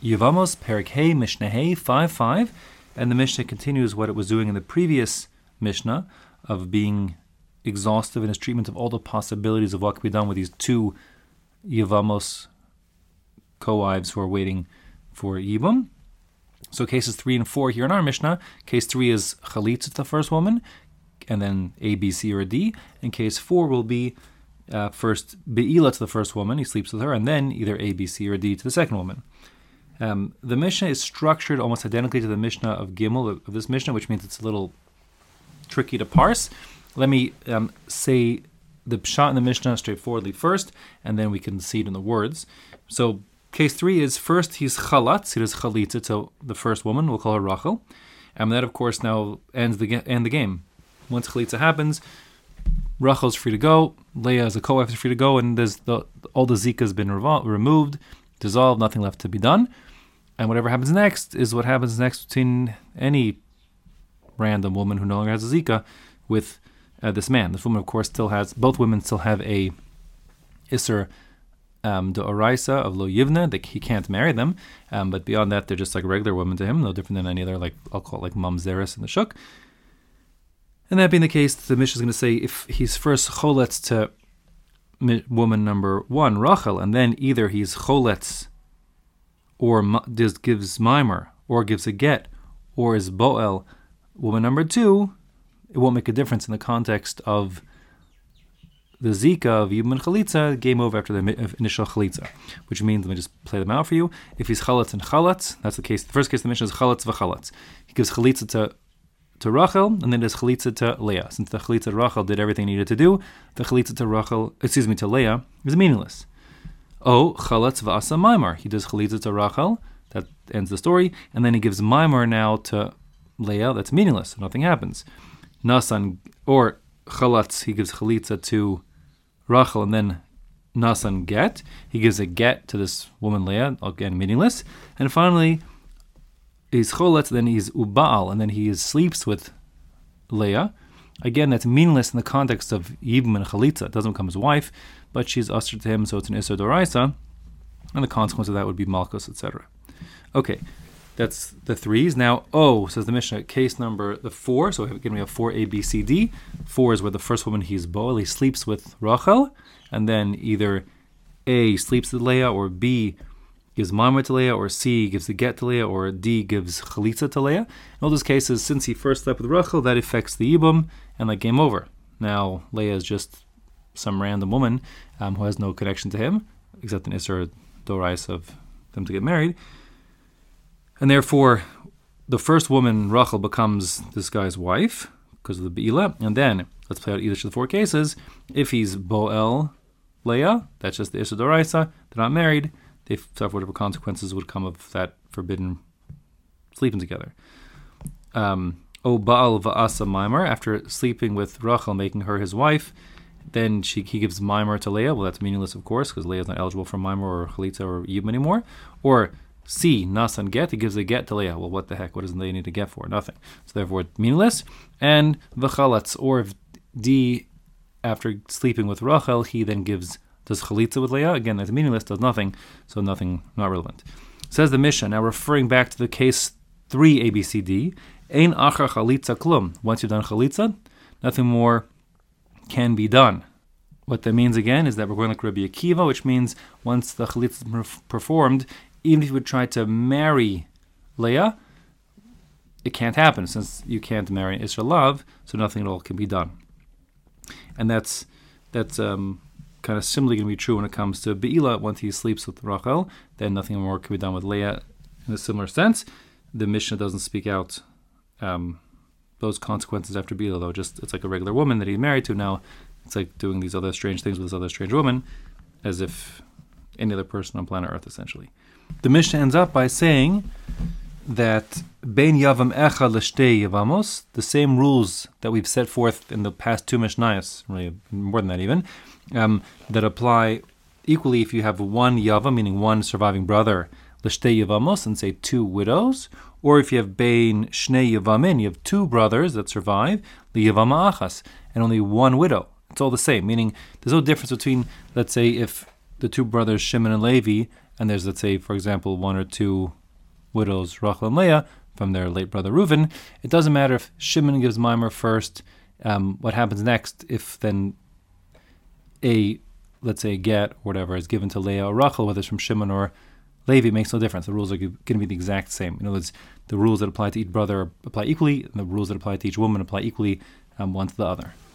Yevamos, Perek Hey, Mishnah Hey, 5:5, and the Mishnah continues what it was doing in the previous Mishnah of being exhaustive in his treatment of all the possibilities of what could be done with these two Yevamos co-wives who are waiting for Yibum. So cases 3 and 4 here in our Mishnah. Case 3 is Chalitza to the first woman, and then A, B, C, or D. And case 4 will be first Be'ila to the first woman, he sleeps with her, and then either A, B, C, or D to the second woman. The Mishnah is structured almost identically to the Mishnah of Gimel, of this Mishnah, which means it's a little tricky to parse. Let me say the pshat in the Mishnah straightforwardly first, and then we can see it in the words. So case 3 is first he's chalatz, he does chalitza to the first woman, we'll call her Rachel, and that of course now ends the game. Once chalitza happens, Rachel's free to go, Leah as a co-wife is free to go, and all the zika has been removed, dissolved, nothing left to be done. And whatever happens next is what happens next between any random woman who no longer has a zika with this man. This woman, of course, both women still have a Isser D'Oraisa of Lo Yivna, that he can't marry them, but beyond that, they're just like regular women to him, no different than any other, like I'll call it like Mamzeres in the Shuk. And that being the case, the Mishnah is going to say if he's first choletz to woman number 1, Rachel, and then either he's choletz or just gives mimer or gives a get or is boel woman number 2, it won't make a difference in the context of the zika of Yibum and Chalitza, game over after the initial Chalitza, which means, let me just play them out for you. If he's chalatz and chalatz, that's the case. The first case of the Mishnah is chalatz v'chalatz. He gives Chalitza to Rachel, and then there's Chalitza to Leah. Since the Chalitza to Rachel did everything he needed to do, the Chalitza to Leah is meaningless. Oh, chalatz v'asa maimar. He does Chalitza to Rachel, that ends the story, and then he gives maimar now to Leah, that's meaningless, so nothing happens. Nasan, or chalatz, he gives Chalitza to Rachel, and then Nasan get. He gives a get to this woman Leah, again meaningless. And finally, he's choletz, then he's uba'al, and then he sleeps with Leah. Again, that's meaningless in the context of Yibum and Chalitza. It doesn't become his wife, but she's usher to him, so it's an Isser D'Oraisa, and the consequence of that would be Malchus, etc. Okay, that's the 3s. Now, says the Mishnah, case number 4. So again, we have 4 A, B, C, D. 4 is where the first woman, he's boel, he sleeps with Rachel, and then either A, sleeps with Leah, or B, gives Maimar to Leah, or C, gives the get to Leah, or D, gives Chalitza to Leah. In all those cases, since he first slept with Rachel, that affects the Yibum, and like game over. Now, Leah is just some random woman who has no connection to him, except an Isser D'Oraisa of them to get married. And therefore, the first woman, Rachel, becomes this guy's wife because of the Be'ila. And then, let's play out each of the 4 cases. If he's Boel Leah, that's just the Isser D'Oraisa, they're not married, they suffer whatever consequences would come of that forbidden sleeping together. O Baal Va'asa Maimar, after sleeping with Rachel, making her his wife, then he gives Maimar to Leah. Well, that's meaningless, of course, because Leah is not eligible for Maimar or Chalitza or Yibum anymore. Or C, Nasan get, he gives a get to Leah. Well, what the heck? What does Leah need to get for? Nothing. So therefore, meaningless. And V'chalatz, or if D, after sleeping with Rachel, he then does Chalitza with Leah. Again, that's meaningless, does nothing, so nothing, not relevant. Says the Mishnah, now referring back to the case 3 ABCD, Ein achar Chalitza klum. Once you've done Chalitza, nothing more can be done. What that means again is that we're going like Rabbi Akiva, which means once the Chalitza is performed, even if you would try to marry Leah, it can't happen since you can't marry Isra Lav, so nothing at all can be done. And that's kind of similarly going to be true when it comes to Be'ila. Once he sleeps with Rachel, then nothing more can be done with Leah in a similar sense. The Mishnah doesn't speak out those consequences after Be'ila, though. Just it's like a regular woman that he's married to now. It's like doing these other strange things with this other strange woman, as if any other person on planet Earth, essentially. The Mishnah ends up by saying that Bein Yavam Echa L'Shtei Yavamos, the same rules that we've set forth in the past 2 Mishnayos, really more than that even, that apply equally if you have one Yavam, meaning one surviving brother, L'Shtei Yavamos, and say 2 widows, or if you have Bein Shnei Yavamin, you have 2 brothers that survive, L'Yavama Achas, and only 1 widow. It's all the same, meaning there's no difference between, let's say, if the 2 brothers Shimon and Levi and there's, let's say, for example, one or two widows, Rachel and Leah, from their late brother Reuven, it doesn't matter if Shimon gives Maimer first. What happens next if then let's say a get or whatever is given to Leah or Rachel, whether it's from Shimon or Levi, makes no difference. The rules are going to be the exact same. In other words, the rules that apply to each brother apply equally, and the rules that apply to each woman apply equally one to the other.